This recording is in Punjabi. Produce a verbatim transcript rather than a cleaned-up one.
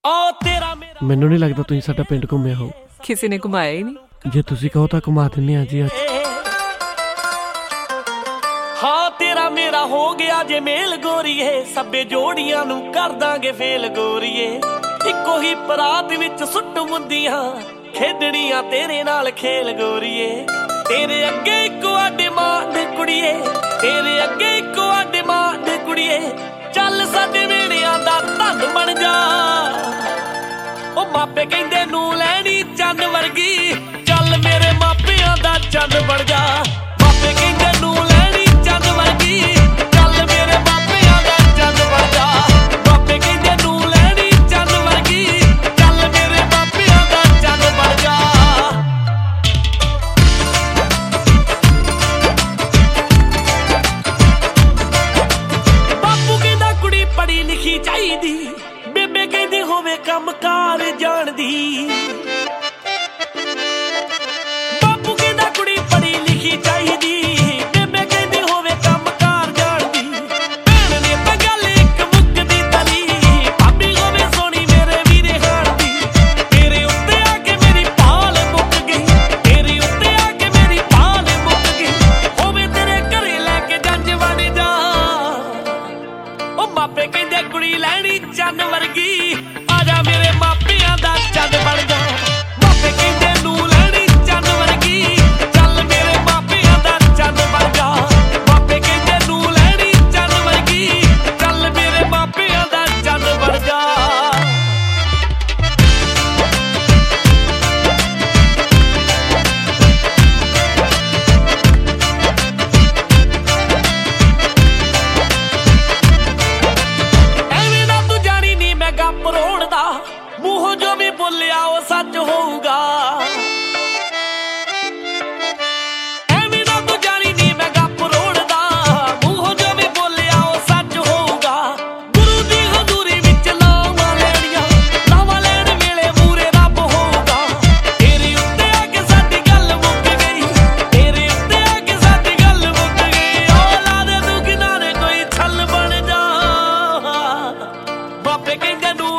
ਮੈਨੂੰ ਨਹੀਂ ਲੱਗਦਾ ਤੁਸੀਂ ਸਾਡਾ ਪਿੰਡ ਘੁੰਮਿਆ ਹੋ। ਕਿਸੇ ਨੇ ਘੁਮਾਇਆ ਹੀ ਨਹੀਂ। ਜੇ ਤੁਸੀਂ ਕਹੋ ਤਾਂ ਘੁਮਾ ਦਿੰਦੇ ਆ ਜੀ। ਅੱਜ ਹਾਂ ਤੇਰਾ ਮੇਰਾ ਹੋ ਗਿਆ ਜੇ ਮੇਲ ਗੋਰੀਏ, ਸਭੇ ਜੋੜੀਆਂ ਨੂੰ ਕਰ ਦਾਂਗੇ ਫੇਲ ਗੋਰੀਏ। ਇੱਕੋ ਹੀ ਪਰਾਤ ਵਿੱਚ ਸੁੱਟ ਮੁੰਦੀਆਂ ਖੇਡਣੀਆਂ ਤੇਰੇ ਨਾਲ ਖੇਲ ਗੋਰੀਏ। ਤੇਰੇ ਅੱਗੇ ਇੱਕੋ ਆਡੇ ਮਾਂ ਕੁੜੀਏ, ਤੇਰੇ ਅੱਗੇ ਇੱਕੋ ਆਡੇ ਮਾਂ ਕੁੜੀਏ। ਚੱਲ ਸਾਡੇ ਵੇੜਿਆਂ ਦਾ ਧੰਨ ਬਣ ਜਾ। ਉਹ ਮਾਪੇ ਕਹਿੰਦੇ ਨੂੰ ਲੈਣੀ ਚੰਨ ਵਰਗੀ, ਚੱਲ ਮੇਰੇ ਮਾਪਿਆਂ ਦਾ ਚੰਨ ਬਣ ਜਾ। ਮਾਪੇ ਕਹਿੰਦੇ ਨੂੰ ਲੈਣੀ ਚੰਨ ਵਰਗੀ, ਚੱਲ ਮੇਰੇ ਮਾਪਿਆਂ ਦਾ ਚੰਨ ਬਣ ਜਾ। ਮਾਪੇ ਕਹਿੰਦੇ ਨੂੰ ਲੈਣੀ ਚੰਨ ਵਰਗੀ, ਚੱਲ ਮੇਰੇ ਮਾਪਿਆਂ ਦਾ ਚੰਨ ਬਣ ਜਾ। ਬਾਪੂ ਕਹਿੰਦਾ ਕੁੜੀ ਪੜ੍ਹੀ ਲਿਖੀ ਚਾਹੀਦੀ, ਬੇਬੇ ਕਹਿੰਦੀ ਹੋਵੇ ਕੰਮ ਕਾਰ ਜਾਣਦੀ। ਬਾਪੂ ਕਹਿੰਦਾ ਕੁੜੀ ਪੜ੍ਹੀ ਲਿਖੀ ਚਾਹੀਦੀ, ਬੇਬੇ ਕਹਿੰਦੀ ਹੋਵੇ ਕੰਮ ਕਾਰ ਜਾਣਦੀ। ਭੈਣ ਨੇ ਤਾਂ ਗੱਲ ਇੱਕ ਮੁੱਕਦੀ ਤਲੀ, ਭਾਬੀ ਹੋਵੇ ਸੋਹਣੀ ਮੇਰੇ ਵੀਰੇ ਹਾਣ ਦੀ। ਤੇਰੇ ਉੱਤੇ ਆ ਕੇ ਮੇਰੀ ਪਾਲ ਮੁੱਕ ਗਈ, ਤੇਰੇ ਉੱਤੇ ਆ ਕੇ ਮੇਰੀ ਪਾਲ ਮੁੱਕ ਗਈ। ਹੋਵੇ ਤੇਰੇ ਘਰੇ ਲੈ ਕੇ ਜੰਝ ਬਣ ਜਾ। ਉਹ ਮਾਪੇ ਕਹਿੰਦੇ ਕੁੜੀ ਲੈਣੀ ਚੰਨ ਵਰਗੀ, ਆਜਾ ਮੇਰੇ ਮਾਪਿਆਂ ਦਾ ਚੰਨ ਬਣ ਜਾ। ਮਾਪੇ ਕਹਿੰਦੇ ਨੂੰ ਲੈਣੀ ਚੰਨ ਵਰਗੀ, ਚੱਲ ਮੇਰੇ ਮਾਪਿਆਂ ਦਾ ਚੰਨ ਬਣ ਜਾ। ਮਾਪੇ ਕਹਿੰਦੇ ਨੂੰ ਲੈਣੀ ਚੰਨ ਵਰਗੀ, ਚੱਲ ਮੇਰੇ ਮਾਪਿਆਂ ਦਾ ਚੰਨ ਬਣ ਜਾ। ਐਵੇਂ ਨਾ ਤੂੰ ਜਾਣੀ ਨੀ ਮੈਂ ਗੱਪ ਰੋੜਦਾ, ਮੂੰਹੋਂ ਜੋ ਵੀ ਬੋਲਿਆ ਉਹ ਸੱਚ ਹੋਊਗਾ। ਐਵੇਂ ਨਾ ਤੂੰ ਜਾਣੀ ਨੀ ਮੈਂ ਗੱਪ ਰੋੜਦਾ, ਮੂੰਹੋਂ ਜੋ ਵੀ ਬੋਲਿਆ ਉਹ ਸੱਚ ਹੋਊਗਾ। ਗੁਰੂ ਦੀ ਹਜ਼ੂਰੀ ਵਿੱਚ ਲਾਵਾਂ ਲੈਣੀਆਂ, ਲਾਵਾਂ ਲੈਣ ਵੇਲੇ ਮੂਰੇ ਰੱਬ ਹੋਊਗਾ। ਤੇਰੇ ਉੱਤੇ ਆ ਕੇ ਸਾਡੀ ਗੱਲ ਮੁੱਕ ਗਈ, ਤੇਰੇ ਉੱਤੇ ਆ ਕੇ ਸਾਡੀ ਗੱਲ ਮੁੱਕ ਗਈ। ਉਹ ਲਾ ਦੇ ਤੂੰ ਕਿਨਾਰੇ ਕੋਈ ਛੱਲ ਬਣ ਜਾ। ਮਾਪੇ ਕਹਿੰਦੇ ਨੂੰ